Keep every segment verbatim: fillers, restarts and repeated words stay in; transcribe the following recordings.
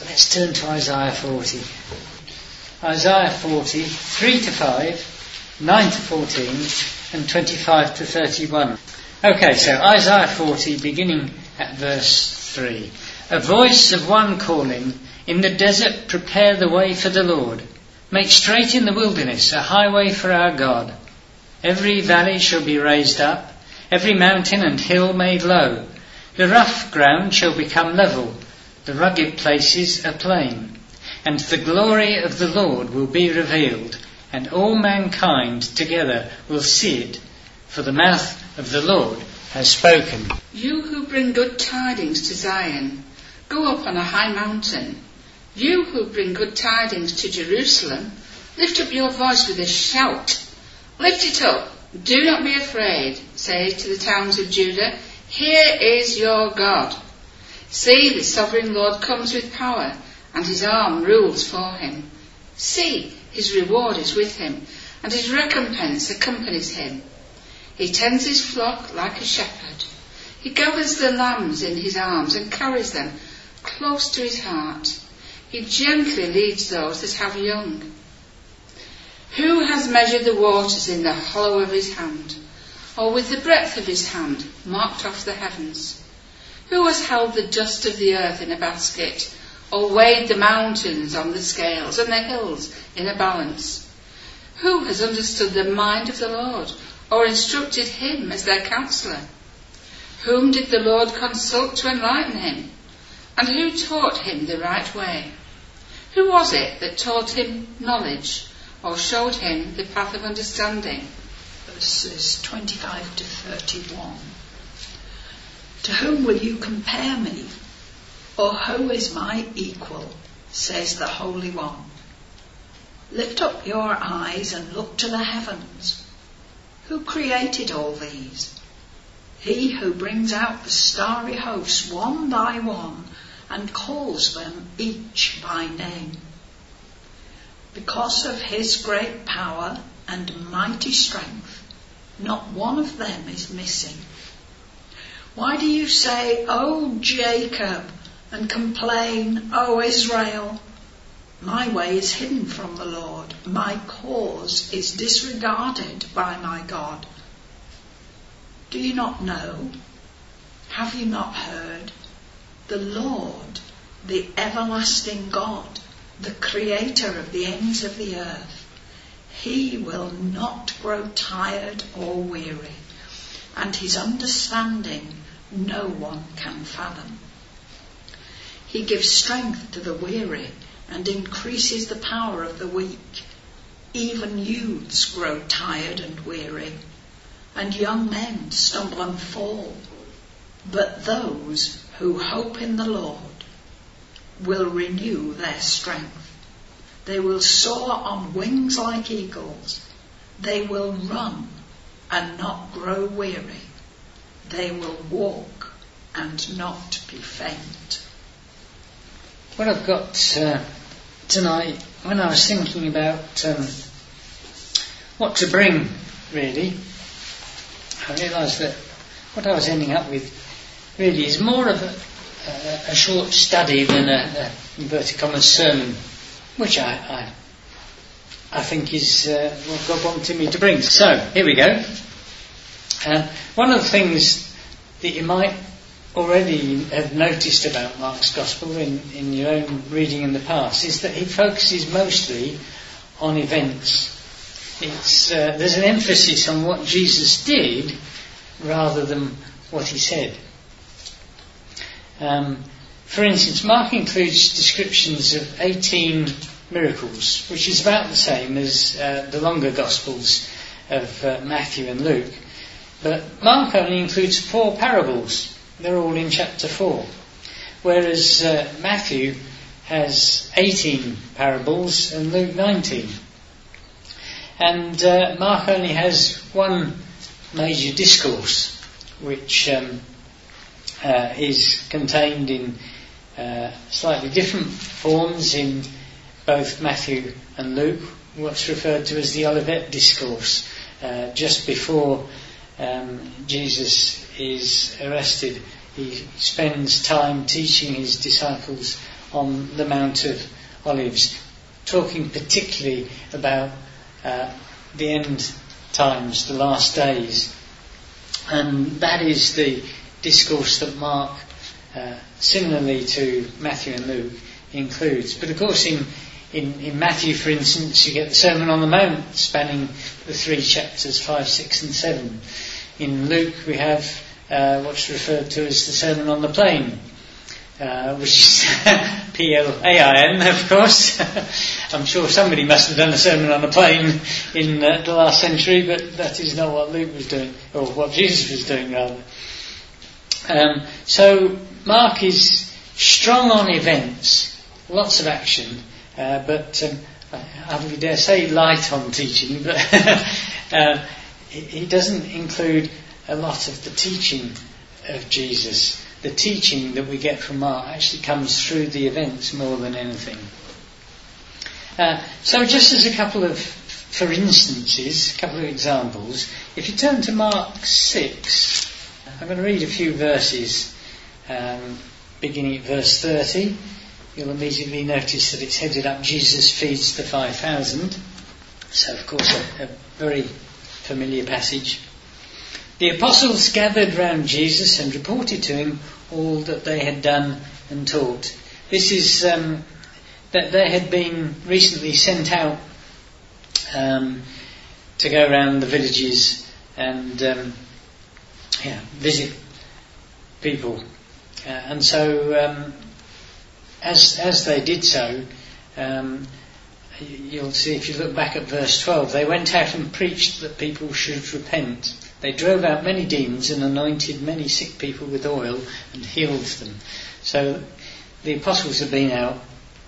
Let's turn to Isaiah forty. Isaiah forty, three to five, nine to fourteen, and twenty-five to thirty-one. Okay, so Isaiah forty, beginning at verse three. A voice of one calling, in the desert prepare the way for the Lord. Make straight in the wilderness a highway for our God. Every valley shall be raised up, every mountain and hill made low. The rough ground shall become level, the rugged places a plain. And the glory of the Lord will be revealed, and all mankind together will see it, for the mouth of the Lord has spoken. You who bring good tidings to Zion, go up on a high mountain. You who bring good tidings to Jerusalem, lift up your voice with a shout. Lift it up, do not be afraid. Say to the towns of Judah, here is your God. See, the sovereign Lord comes with power, and his arm rules for him. See, his reward is with him, and his recompense accompanies him. He tends his flock like a shepherd. He gathers the lambs in his arms and carries them close to his heart. He gently leads those that have young. Who has measured the waters in the hollow of his hand, or with the breadth of his hand marked off the heavens? Who has held the dust of the earth in a basket, or weighed the mountains on the scales and the hills in a balance? Who has understood the mind of the Lord, or instructed him as their counsellor? Whom did the Lord consult to enlighten him? And who taught him the right way? Who was it that taught him knowledge, or showed him the path of understanding? Verses twenty-five to thirty-one. To whom will you compare me? Or who is my equal? Says the Holy One. Lift up your eyes and look to the heavens. Who created all these? He who brings out the starry hosts one by one and calls them each by name. Because of his great power and mighty strength, not one of them is missing. Why do you say, O Jacob, and complain, O Israel? My way is hidden from the Lord. My cause is disregarded by my God. Do you not know? Have you not heard? The Lord, the everlasting God, the creator of the ends of the earth, he will not grow tired or weary, and his understanding no one can fathom. He gives strength to the weary and increases the power of the weak. Even youths grow tired and weary, and young men stumble and fall. But those who hope in the Lord will renew their strength. They will soar on wings like eagles. They will run and not grow weary. They will walk and not be faint. What I've got uh, tonight, when I was thinking about um, what to bring, really, I realised that what I was ending up with really is more of a, a, a short study than a, a inverted commas sermon, which I, I, I think is uh, what God wanted me to bring. So, here we go. Uh, one of the things that you might already have noticed about Mark's Gospel in, in your own reading in the past is that he focuses mostly on events. It's uh, there's an emphasis on what Jesus did rather than what he said. Um, for instance, Mark includes descriptions of eighteen miracles, which is about the same as uh, the longer Gospels of uh, Matthew and Luke. But Mark only includes four parables. They're all in chapter four. Whereas uh, Matthew has eighteen parables and Luke nineteen. And uh, Mark only has one major discourse, which um, uh, is contained in uh, slightly different forms in both Matthew and Luke, what's referred to as the Olivet Discourse, uh, just before um, Jesus is arrested. He spends time teaching his disciples on the Mount of Olives, talking particularly about uh, the end times, the last days. And that is the discourse that Mark, uh, similarly to Matthew and Luke, includes. But of course in, in, in Matthew, for instance, you get the Sermon on the Mount spanning the three chapters, five, six and seven. In Luke we have uh, what's referred to as the Sermon on the Plain, uh, which is P L A I N, of course. I'm sure somebody must have done a sermon on a plane in uh, the last century, but that is not what Luke was doing, or what Jesus was doing rather. Um, so Mark is strong on events, lots of action, uh, but um, I hardly dare say light on teaching, but uh, he doesn't include a lot of the teaching of Jesus. The teaching that we get from Mark actually comes through the events more than anything. Uh, so just as a couple of, for instances, a couple of examples, if you turn to Mark six, I'm going to read a few verses, um, beginning at verse thirty. You'll immediately notice that it's headed up, Jesus feeds the five thousand. So of course a, a very familiar passage. The apostles gathered round Jesus and reported to him all that they had done and taught. This is um, that they had been recently sent out um, to go around the villages and um, yeah, visit people. Uh, and so um, as as they did so, um, you'll see if you look back at verse twelve, they went out and preached that people should repent. They drove out many demons and anointed many sick people with oil and healed them. So the apostles have been out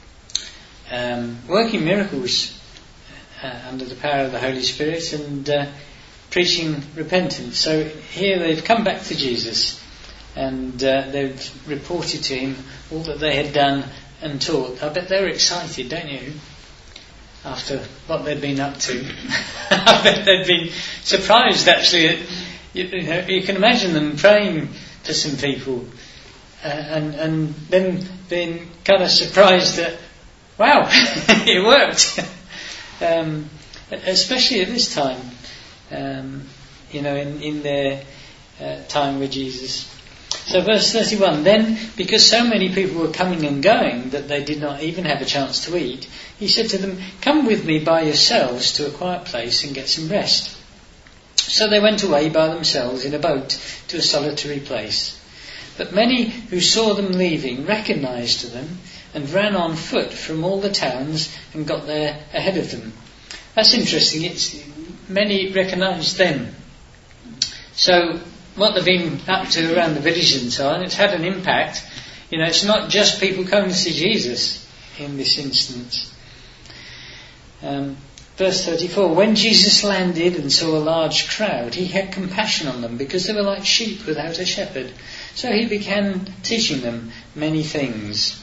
um, working miracles uh, under the power of the Holy Spirit and uh, preaching repentance. So here they've come back to Jesus and uh, they've reported to him all that they had done and taught. I bet they were excited, don't you? After what they'd been up to. I bet they'd been surprised actually. You, you know, you can imagine them praying for some people uh, and, and then being kind of surprised that, wow, it worked. um, especially at this time, um, you know, in, in their uh, time with Jesus. So verse thirty-one, then because so many people were coming and going that they did not even have a chance to eat, he said to them, come with me by yourselves to a quiet place and get some rest. So they went away by themselves in a boat to a solitary place. But many who saw them leaving recognised them and ran on foot from all the towns and got there ahead of them. That's interesting. It's many recognised them. So what they've been up to around the village and so on, it's had an impact. You know, it's not just people coming to see Jesus in this instance. Um, verse thirty-four, when Jesus landed and saw a large crowd, he had compassion on them because they were like sheep without a shepherd. So he began teaching them many things.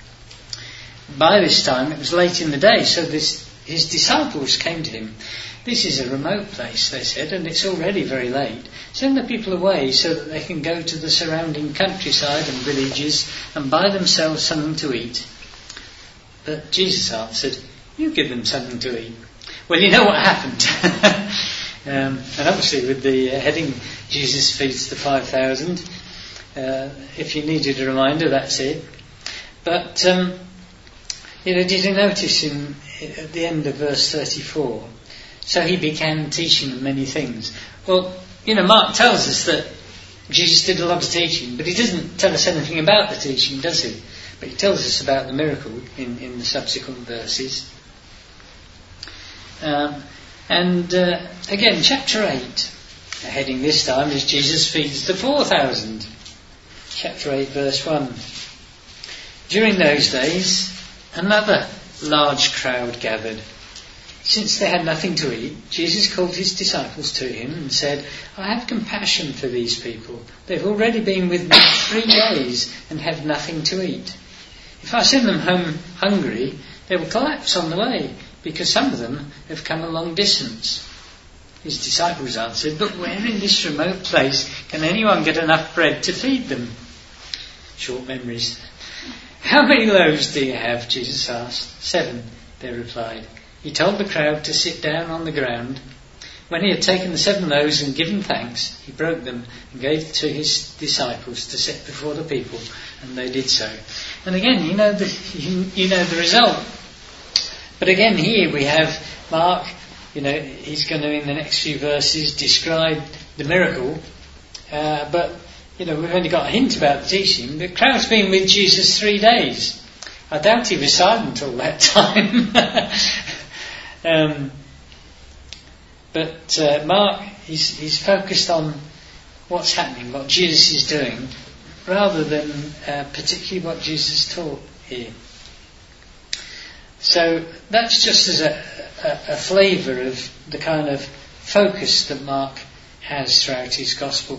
By this time it was late in the day, so this, his disciples came to him. This is a remote place, they said, and it's already very late. Send the people away so that they can go to the surrounding countryside and villages and buy themselves something to eat. But Jesus answered, you give them something to eat. Well, you know what happened. um, and obviously with the uh, heading, Jesus feeds the five thousand. Uh, if you needed a reminder, that's it. But, um, you know, did you notice in, at the end of verse thirty-four, so he began teaching them many things. Well, you know, Mark tells us that Jesus did a lot of teaching, but he doesn't tell us anything about the teaching, does he? But he tells us about the miracle in, in the subsequent verses. Um, and uh, again, chapter eight, the heading this time is Jesus feeds the four thousand. Chapter eight, verse one. During those days, another large crowd gathered. Since they had nothing to eat, Jesus called his disciples to him and said, I have compassion for these people. They've already been with me three days and have nothing to eat. If I send them home hungry, they will collapse on the way, because some of them have come a long distance. His disciples answered, but where in this remote place can anyone get enough bread to feed them? Short memories. "How many loaves do you have?" Jesus asked. "Seven," they replied. He told the crowd to sit down on the ground. When he had taken the seven loaves and given thanks, he broke them and gave to his disciples to set before the people, and they did so. And again, you know the you, you know the result. But again, here we have Mark. You know, he's going to in the next few verses describe the miracle, uh, but you know we've only got a hint about the teaching. The crowd's been with Jesus three days. I doubt he was silent all that time. um, But uh, Mark, he's, he's focused on what's happening, what Jesus is doing, rather than uh, particularly what Jesus taught here. So that's just as a, a, a flavour of the kind of focus that Mark has throughout his gospel.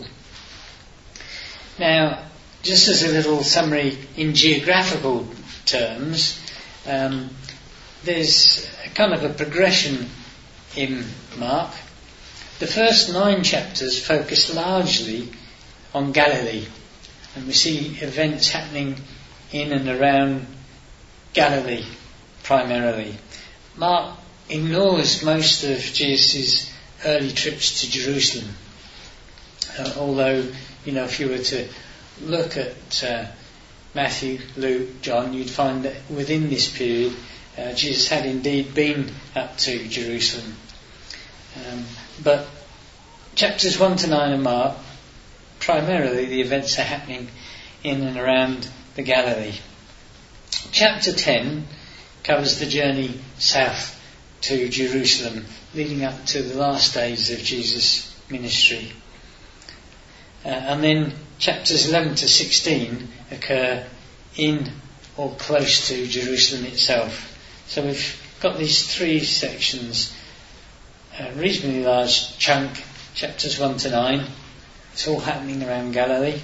Now, just as a little summary in geographical terms, um, there's a kind of a progression in Mark. The first nine chapters focus largely on Galilee, and we see events happening in and around Galilee primarily. Mark ignores most of Jesus' early trips to Jerusalem, uh, although, you know, if you were to look at uh, Matthew, Luke, John, you'd find that within this period uh, Jesus had indeed been up to Jerusalem. Um, but chapters one to nine of Mark, primarily the events are happening in and around the Galilee. Chapter ten covers the journey south to Jerusalem, leading up to the last days of Jesus' ministry. Uh, and then chapters eleven to sixteen occur in or close to Jerusalem itself. So we've got these three sections. A reasonably large chunk, chapters one to nine. It's all happening around Galilee.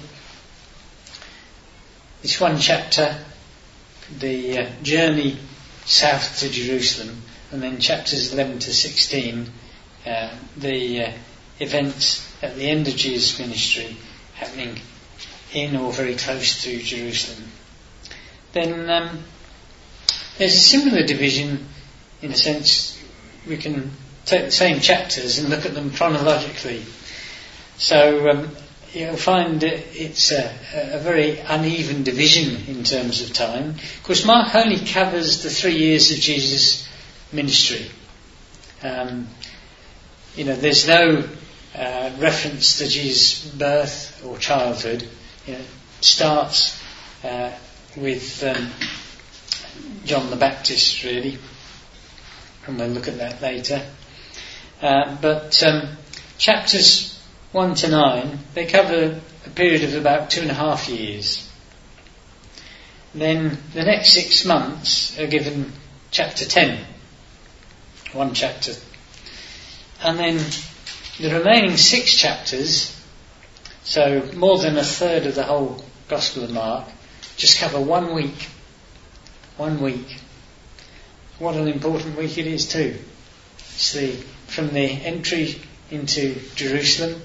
This one chapter, the uh, journey south to Jerusalem, and then chapters eleven to sixteen, uh, the uh, events at the end of Jesus' ministry happening in or very close to Jerusalem. Then um, there's a similar division, in a sense. We can take the same chapters and look at them chronologically. So um, you'll find it's a, a very uneven division in terms of time. Of course, Mark only covers the three years of Jesus' ministry. Um, you know, there's no uh, reference to Jesus' birth or childhood. You know, it starts uh, with um, John the Baptist, really, and we'll look at that later. Uh, but um, chapters one to nine, they cover a period of about two and a half years. Then the next six months are given chapter ten, one chapter. And then the remaining six chapters, so more than a third of the whole Gospel of Mark, just cover one week. One week. What an important week it is too. It's the from the entry into Jerusalem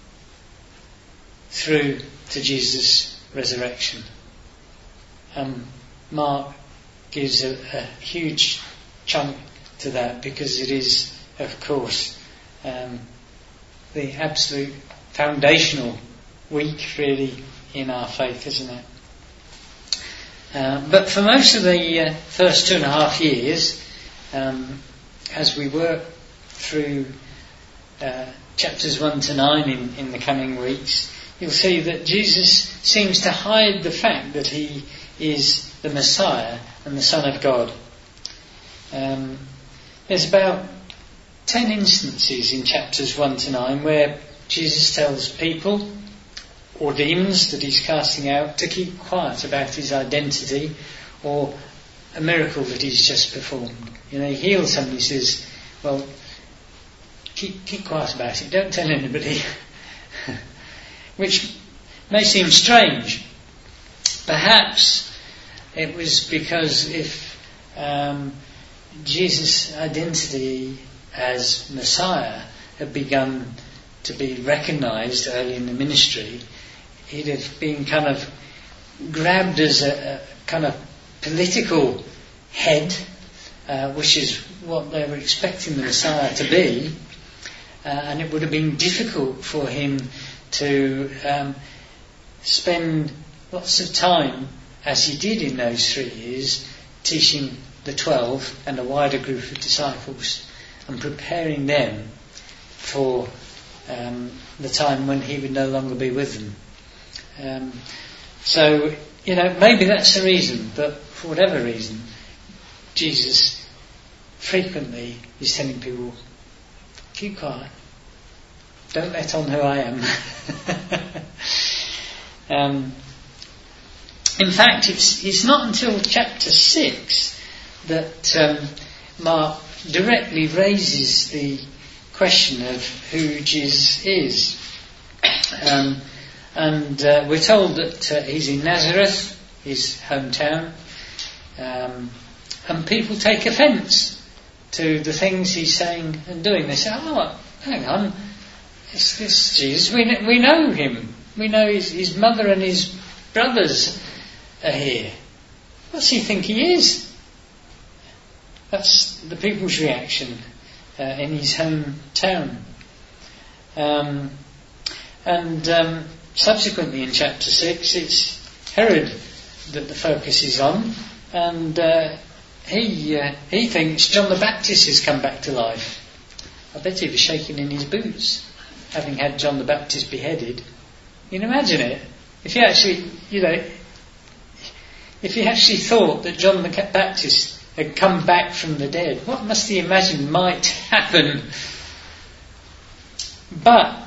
through to Jesus' resurrection. Um, Mark gives a, a huge chunk to that because it is, of course, um, the absolute foundational week really in our faith, isn't it? Uh, but for most of the uh, first two and a half years, um, as we work through uh, chapters one to nine in, in the coming weeks, you'll see that Jesus seems to hide the fact that he is the Messiah and the Son of God. Um, there's about ten instances in chapters one to nine where Jesus tells people or demons that he's casting out to keep quiet about his identity or a miracle that he's just performed. You know, he heals somebody, he says, well, keep keep quiet about it, don't tell anybody. Which may seem strange. Perhaps it was because if um, Jesus' identity as Messiah had begun to be recognised early in the ministry, he'd have been kind of grabbed as a, a kind of political head, uh, which is what they were expecting the Messiah to be, uh, and it would have been difficult for him to um, spend lots of time, as he did in those three years, teaching the twelve and a wider group of disciples and preparing them for um, the time when he would no longer be with them. Um, so, you know, maybe that's the reason, but for whatever reason, Jesus frequently is telling people, keep quiet, don't let on who I am. um, in fact, it's, it's not until chapter six that um, Mark directly raises the question of who Jesus is. Um, and uh, we're told that uh, he's in Nazareth, his hometown, um, and people take offence to the things he's saying and doing. They say, oh, hang on, it's this Jesus, we, we know him, we know his, his mother and his brothers are here. What's he think he is? That's the people's reaction uh, in his hometown. Um, and um, subsequently in chapter six, it's Herod that the focus is on, and uh, he uh, he thinks John the Baptist has come back to life. I bet he was shaking in his boots, having had John the Baptist beheaded. You can imagine it. If he actually, you know, if he actually thought that John the Baptist had come back from the dead, what must he imagine might happen? But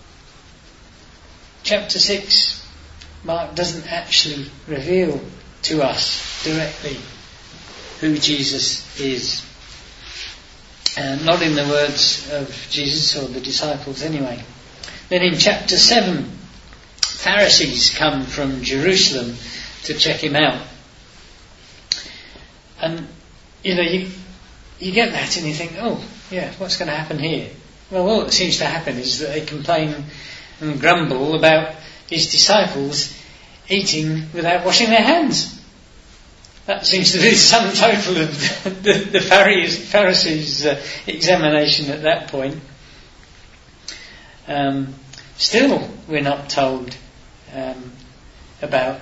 chapter six, Mark doesn't actually reveal to us directly who Jesus is. Uh, not in the words of Jesus or the disciples anyway. Then in chapter seven, Pharisees come from Jerusalem to check him out. And, you know, you, you get that and you think, oh, yeah, what's going to happen here? Well, all that seems to happen is that they complain and grumble about his disciples eating without washing their hands. That seems to be the sum total of the, the Pharisees, Pharisees uh, examination at that point. Um, still, we're not told um, about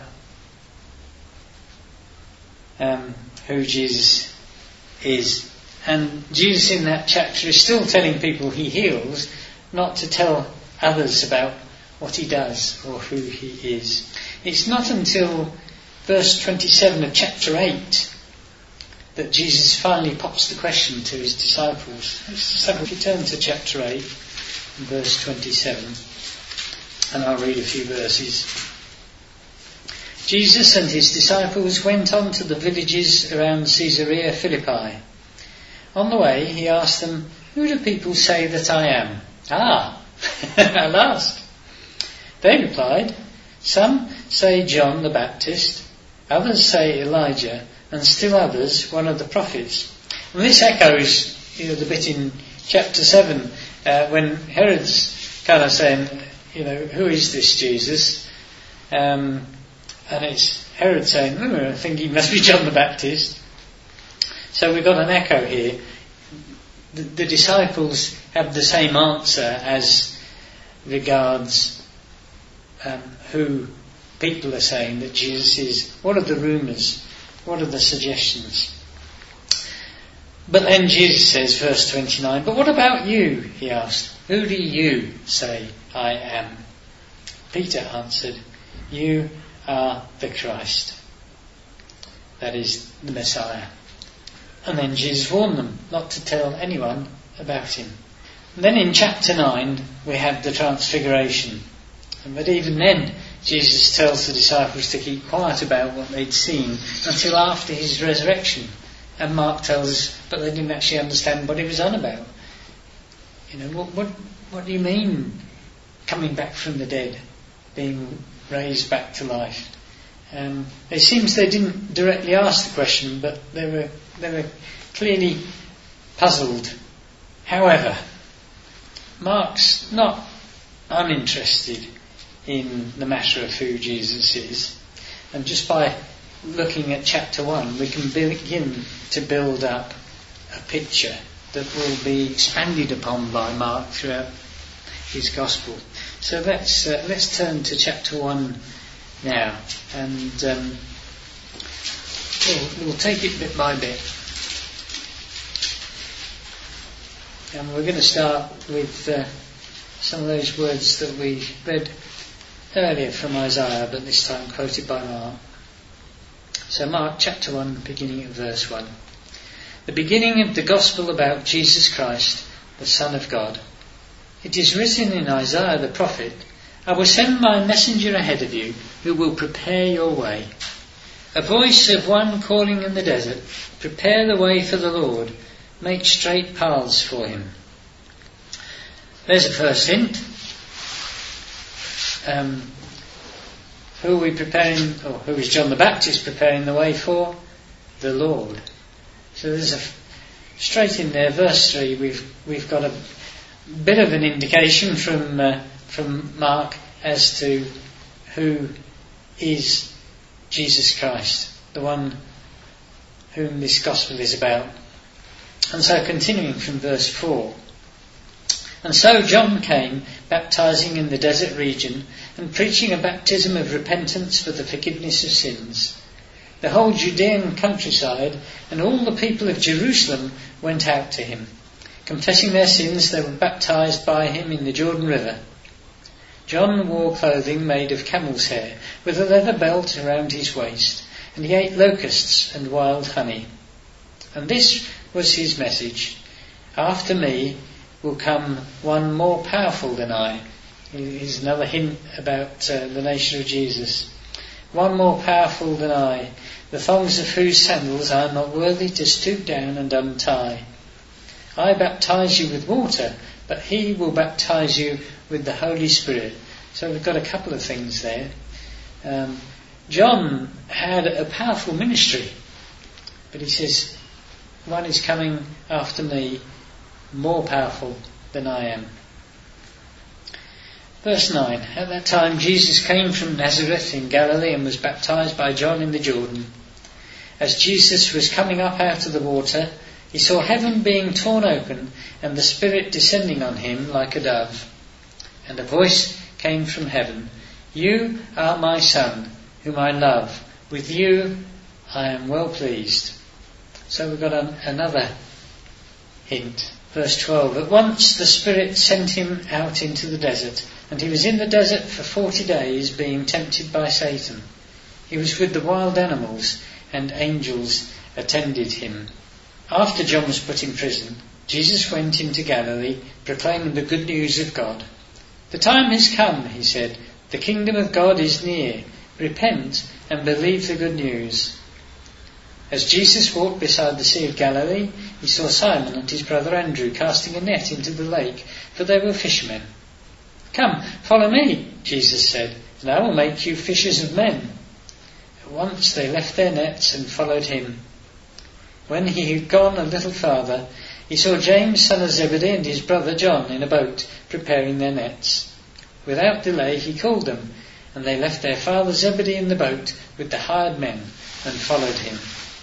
um, who Jesus is. And Jesus in that chapter is still telling people he heals, not to tell others about what he does or who he is. It's not until verse twenty-seven of chapter eight that Jesus finally pops the question to his disciples. So if you turn to chapter eight, verse twenty-seven, and I'll read a few verses. Jesus and his disciples went on to the villages around Caesarea Philippi. On the way, he asked them, "Who do people say that I am?" Ah, at last. They replied, "Some say John the Baptist, others say Elijah, and still others one of the prophets." And this echoes, you know, the bit in chapter seven uh, when Herod's kind of saying, you know, who is this Jesus? Um, and it's Herod saying, oh, I think he must be John the Baptist. So we've got an echo here. The, the disciples have the same answer as regards um, who people are saying that Jesus is. What are the rumours? What are the suggestions? But then Jesus says, verse twenty-nine, "But what about you?" he asked. "Who do you say I am?" Peter answered, "You are the Christ." That is, the Messiah. And then Jesus warned them not to tell anyone about him. And then in chapter nine, we have the Transfiguration. But even then, Jesus tells the disciples to keep quiet about what they'd seen until after his resurrection. And Mark tells us, but they didn't actually understand what he was on about. You know, what what, what do you mean coming back from the dead, being raised back to life? Um, it seems they didn't directly ask the question, but they were they were clearly puzzled. However, Mark's not uninterested in the matter of who Jesus is, and just by looking at chapter one, we can begin to build up a picture that will be expanded upon by Mark throughout his gospel. So let's uh, let's turn to chapter one now, and um, we'll, we'll take it bit by bit. And we're going to start with uh, some of those words that we read earlier from Isaiah, but this time quoted by Mark. So Mark chapter one, beginning at verse one. The beginning of the gospel about Jesus Christ, the Son of God. It is written in Isaiah the prophet, I will send my messenger ahead of you, who will prepare your way. A voice of one calling in the desert, prepare the way for the Lord, make straight paths for him. There's a first hint. Um, who are we preparing, or who is John the Baptist preparing the way for? The Lord. So there's a straight in there, verse three. We've we've got a bit of an indication from uh, from Mark as to who is Jesus Christ, the one whom this gospel is about. And so, continuing from verse four. And so John came, baptizing in the desert region, and preaching a baptism of repentance for the forgiveness of sins. The whole Judean countryside and all the people of Jerusalem went out to him. Confessing their sins, they were baptized by him in the Jordan River. John wore clothing made of camel's hair, with a leather belt around his waist, and he ate locusts and wild honey. And this was his message: after me will come one more powerful than I. Here's another hint about uh, the nation of Jesus. One more powerful than I, the thongs of whose sandals I am not worthy to stoop down and untie. I baptize you with water, but he will baptize you with the Holy Spirit. So we've got a couple of things there. Um, John had a powerful ministry, but he says, one is coming after me, more powerful than I am. Verse nine. At that time Jesus came from Nazareth in Galilee and was baptized by John in the Jordan. As Jesus was coming up out of the water, he saw heaven being torn open and the Spirit descending on him like a dove. And a voice came from heaven, You are my Son, whom I love. With you I am well pleased. So we've got an, another hint. Verse twelve. At once the Spirit sent him out into the desert, and he was in the desert for forty days, being tempted by Satan. He was with the wild animals, and angels attended him. After John was put in prison, Jesus went into Galilee, proclaiming the good news of God. The time has come, he said. The kingdom of God is near. Repent and believe the good news. As Jesus walked beside the Sea of Galilee, he saw Simon and his brother Andrew casting a net into the lake, for they were fishermen. Come, follow me, Jesus said, and I will make you fishers of men. At once they left their nets and followed him. When he had gone a little farther, he saw James, son of Zebedee, and his brother John in a boat, preparing their nets. Without delay he called them, and they left their father Zebedee in the boat with the hired men and followed him.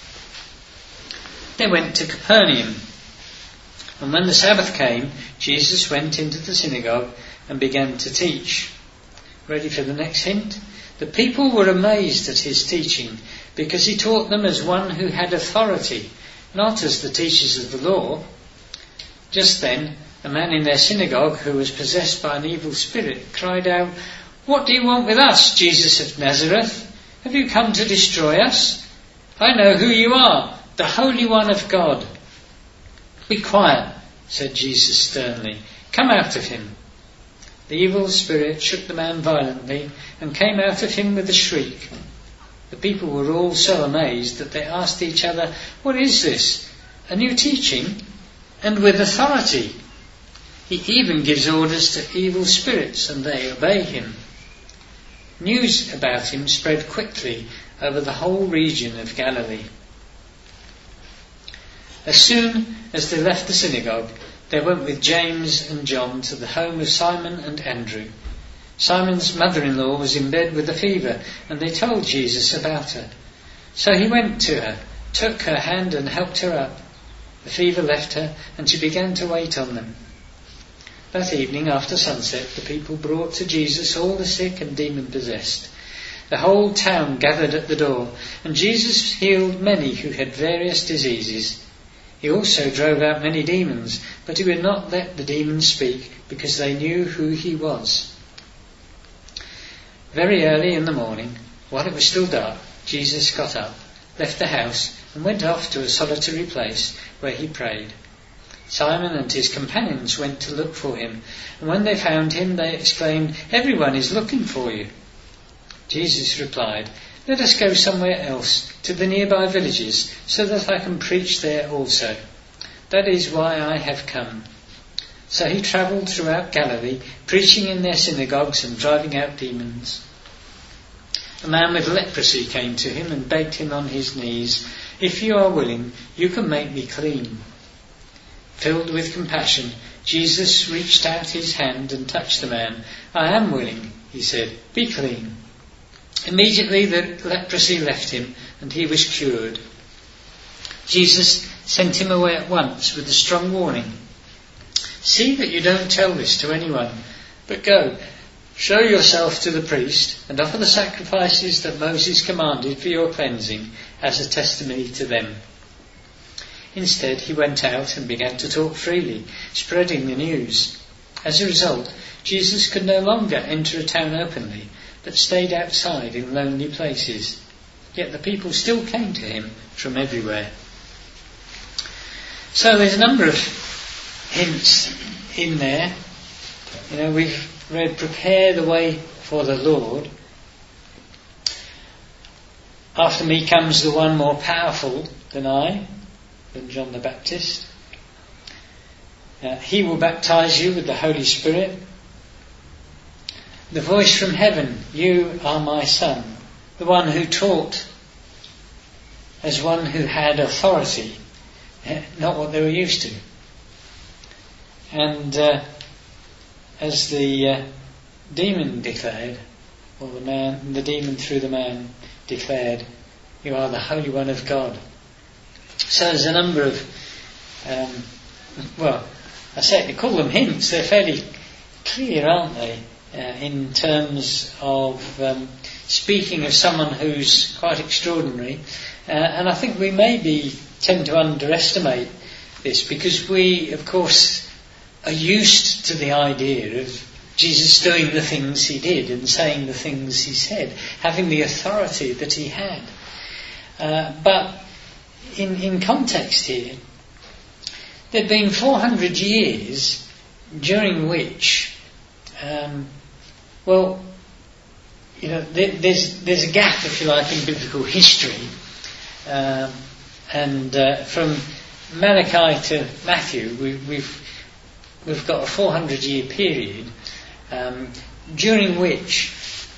They went to Capernaum, and when the Sabbath came, Jesus went into the synagogue and began to teach. Ready for the next hint? The people were amazed at his teaching, because he taught them as one who had authority, not as the teachers of the law. Just then, a man in their synagogue who was possessed by an evil spirit cried out, What do you want with us, Jesus of Nazareth? Have you come to destroy us? I know who you are, the Holy One of God. Be quiet, said Jesus sternly. Come out of him. The evil spirit shook the man violently and came out of him with a shriek. The people were all so amazed that they asked each other, What is this? A new teaching? And with authority. He even gives orders to evil spirits and they obey him. News about him spread quickly over the whole region of Galilee. As soon as they left the synagogue, they went with James and John to the home of Simon and Andrew. Simon's mother-in-law was in bed with a fever, and they told Jesus about her. So he went to her, took her hand and helped her up. The fever left her, and she began to wait on them. That evening, after sunset, the people brought to Jesus all the sick and demon-possessed. The whole town gathered at the door, and Jesus healed many who had various diseases. He also drove out many demons, but he would not let the demons speak, because they knew who he was. Very early in the morning, while it was still dark, Jesus got up, left the house, and went off to a solitary place where he prayed. Simon and his companions went to look for him, and when they found him, they exclaimed, "Everyone is looking for you." Jesus replied, "Let us go somewhere else, to the nearby villages, so that I can preach there also. That is why I have come." So he travelled throughout Galilee, preaching in their synagogues and driving out demons. A man with leprosy came to him and begged him on his knees, "If you are willing, you can make me clean." Filled with compassion, Jesus reached out his hand and touched the man. "I am willing," he said, "be clean." Immediately the leprosy left him and he was cured. Jesus sent him away at once with a strong warning. "See that you don't tell this to anyone, but go, show yourself to the priest and offer the sacrifices that Moses commanded for your cleansing as a testimony to them." Instead, he went out and began to talk freely, spreading the news. As a result, Jesus could no longer enter a town openly, but stayed outside in lonely places. Yet the people still came to him from everywhere. So there's a number of hints in there. You know, we've read, "Prepare the way for the Lord. After me comes the one more powerful than I," than John the Baptist. Uh, "he will baptize you with the Holy Spirit." The voice from heaven, "You are my son," the one who taught as one who had authority, not what they were used to. And uh, as the uh, demon declared, or the man, the demon through the man declared, "You are the Holy One of God." So there's a number of, um, well, I say they call them hints. They're fairly clear, aren't they, uh, in terms of um, speaking of someone who's quite extraordinary. Uh, and I think we maybe tend to underestimate this because we, of course, are used to the idea of Jesus doing the things he did and saying the things he said, having the authority that he had. Uh, but in, in context here, there'd been four hundred years during which, um, well, you know, there, there's there's a gap, if you like, in biblical history, um, and uh, from Malachi to Matthew, we, we've we've got a four hundred year period um, during which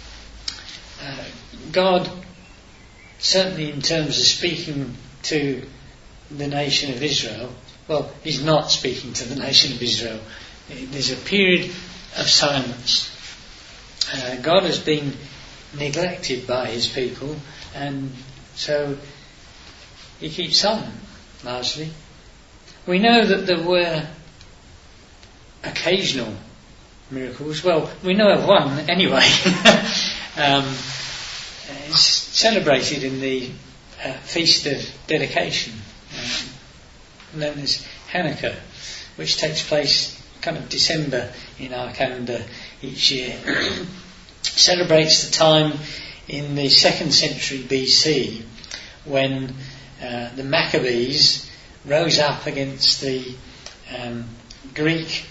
uh, God, certainly in terms of speaking to the nation of Israel, well, he's not speaking to the nation of Israel. There's a period of silence. Uh, God has been neglected by his people, and so he keeps silent, largely. We know that there were occasional miracles. Well, we know of one anyway. um, it's celebrated in the uh, Feast of Dedication, um, known as Hanukkah, which takes place kind of December in our calendar each year. Celebrates the time in the second century B C when uh, the Maccabees rose up against the um, Greek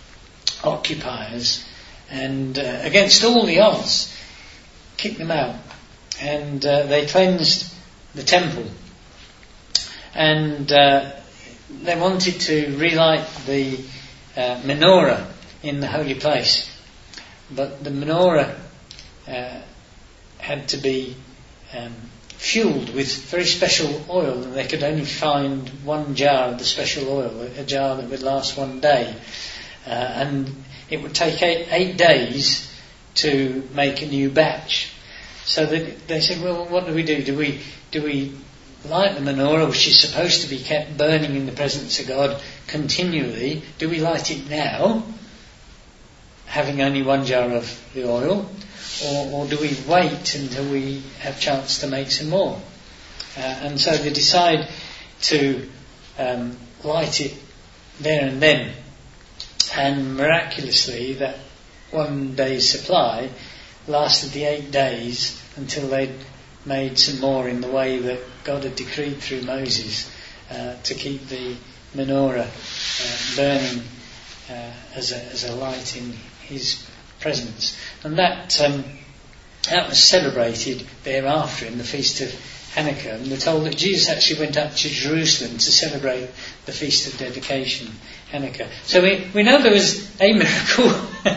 occupiers and uh, against all the odds kicked them out, and uh, they cleansed the temple, and uh, they wanted to relight the uh, menorah in the holy place, but the menorah uh, had to be um, fueled with very special oil, and they could only find one jar of the special oil, a jar that would last one day, uh, and it would take eight, eight days to make a new batch. So they, they said, well, what do we do? Do we do we light the menorah, which is supposed to be kept burning in the presence of God continually? Do we light it now, having only one jar of the oil, or, or do we wait until we have chance to make some more? Uh, and so they decide to um, light it there and then, and miraculously that one day's supply lasted the eight days until they'd made some more in the way that God had decreed through Moses uh, to keep the menorah uh, burning uh, as, a, as a light in his presence. And that um, that was celebrated thereafter in the Feast of Hanukkah. And we're told that Jesus actually went up to Jerusalem to celebrate the Feast of Dedication, Hanukkah. So we, we know there was a miracle.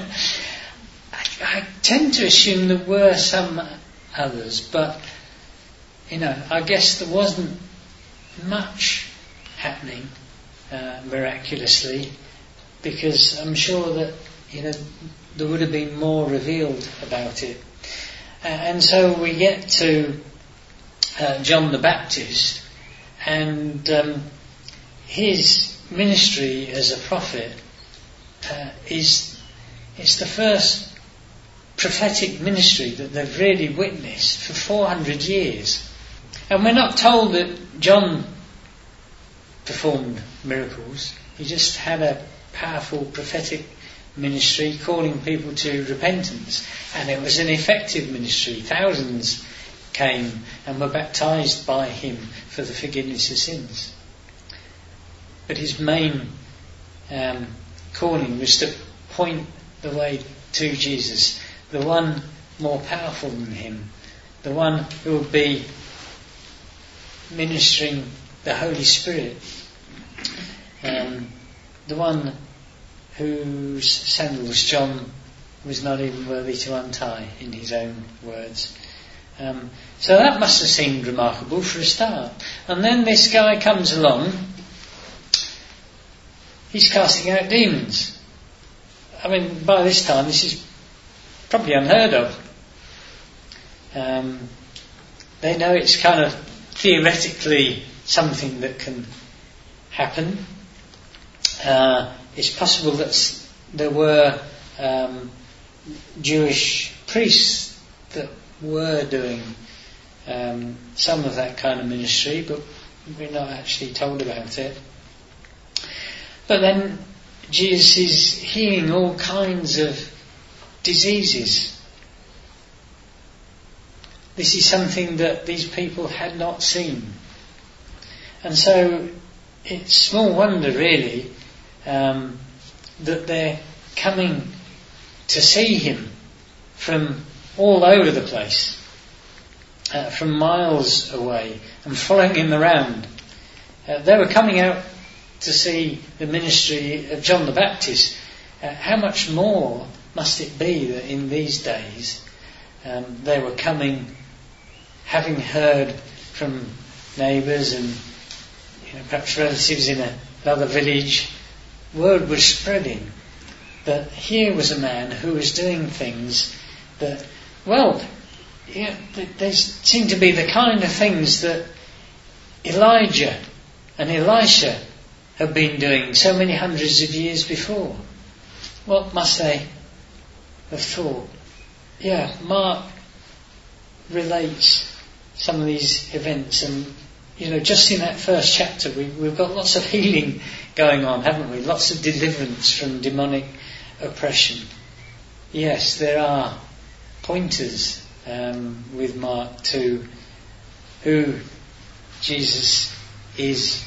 I, I tend to assume there were some others, but you know, I guess there wasn't much happening uh, miraculously, because I'm sure that you know there would have been more revealed about it. Uh, and so we get to uh, John the Baptist, and um, his ministry as a prophet uh, is it's the first prophetic ministry that they've really witnessed for four hundred years. And we're not told that John performed miracles. He just had a powerful prophetic ministry calling people to repentance, and it was an effective ministry. Thousands came and were baptized by him for the forgiveness of sins. But his main um, calling was to point the way to Jesus, the one more powerful than him, the one who would be ministering the Holy Spirit, um, the one whose sandals John was not even worthy to untie, in his own words. Um, so that must have seemed remarkable for a start. And then this guy comes along, he's casting out demons. I mean, by this time this is probably unheard of. Um, they know it's kind of theoretically something that can happen. Uh, it's possible that there were um, Jewish priests that were doing um, some of that kind of ministry, but we're not actually told about it. But then Jesus is healing all kinds of diseases. This is something that these people had not seen. And so it's small wonder really um, that they're coming to see him from all over the place, uh, from miles away, and following him around. Uh, they were coming out to see the ministry of John the Baptist. Uh, how much more must it be that in these days um, they were coming, having heard from neighbours and you know, perhaps relatives in a, another village. Word was spreading that here was a man who was doing things that, well, yeah, they seem to be the kind of things that Elijah and Elisha have been doing so many hundreds of years before. What must they have thought? Yeah, Mark relates some of these events, and you know, just in that first chapter we, we've got lots of healing going on, haven't we? Lots of deliverance from demonic oppression. Yes, there are pointers um, with Mark to who Jesus is,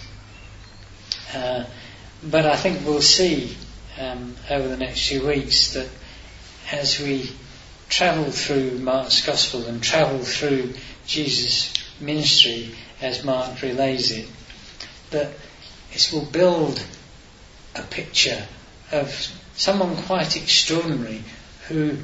uh, but I think we'll see um, over the next few weeks that as we travel through Mark's Gospel and travel through Jesus' ministry as Mark relays it, that it will build a picture of someone quite extraordinary who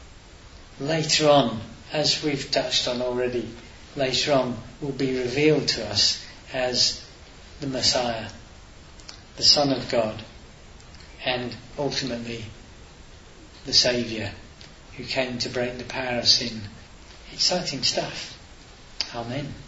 later on, as we've touched on already, later on will be revealed to us as the Messiah, the Son of God, and ultimately the Saviour who came to break the power of sin Exciting stuff. Amen.